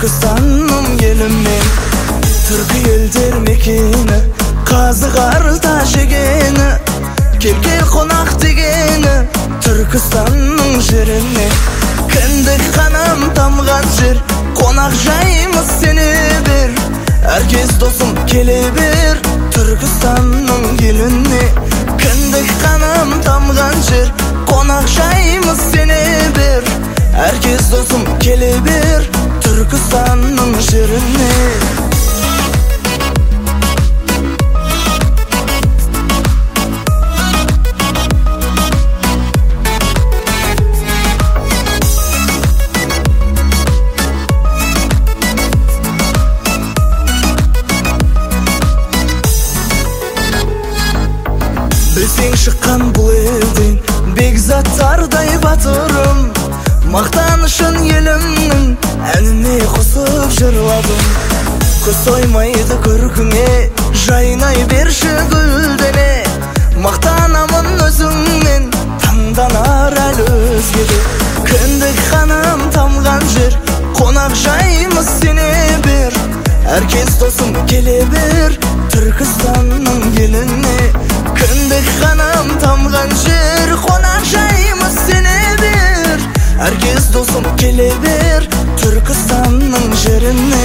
Түркістанның елімен. Түркі елдер мекені, қазы қарта жегені, келге қонақ дегені Түркістанның жеріне. Кіндік қанам тамған жер, қонақ жаймыз сені бер. Әркез досым келе бер Түркістанның еліне. Кіндік қанам тамған жер, қонақ жаймыз сені бер. Әркез досым келе бер Түркістанның жеріне. Білсең шыққан бұл елден бекзаттардай батырым. Мақтанышын елімнің әніне қосып жырладым. Көз тоймайды көркіңе, жайнай берші гүлдене. Мақтанамын өзіңнен, таңданар әлі өзгеде. Кіндік қанам тамған жер, қонақ жаймыз сені бер. Әркез досым келе бер Түркістанның еліне. Кіндік қанам тамған жер, қонақ жаймыз сені бер. Әркез досым келе бер Түркістанның жеріне.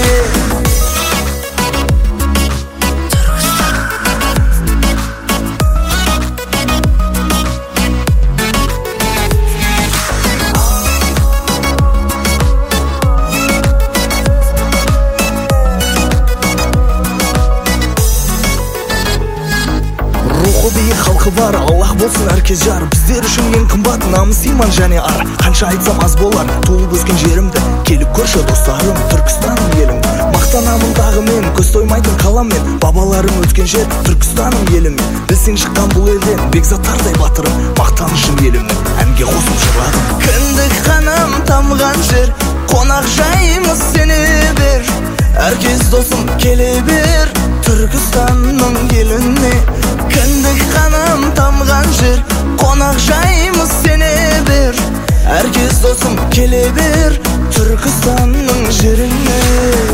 Биік халқы бар, Аллах болсын әркез жар. Біздер үшін ең қымбат намыс, иман және ар. Қанша айтсам аз болар, туылып өскен жерімді. Келіп көрші достарым, Түркістанның елім. Мақтанамын тағымен, көз тоймайтын қаламмен. Бабаларым өткен жер, Түркістанның елімен. Білсең шыққан бұл елден бекзаттардай батырым. Мақтанышым елімнің, әнге қосып жырладым. Кіндік қанам тамған жер, қонақ жаймыз сені бер. Әркез досым келе бер Түркістанның еліне. Кіндік қанам тамған жер, қонақ жаймыз сені бер. Әркез досым келе бер Түркістанның жеріне.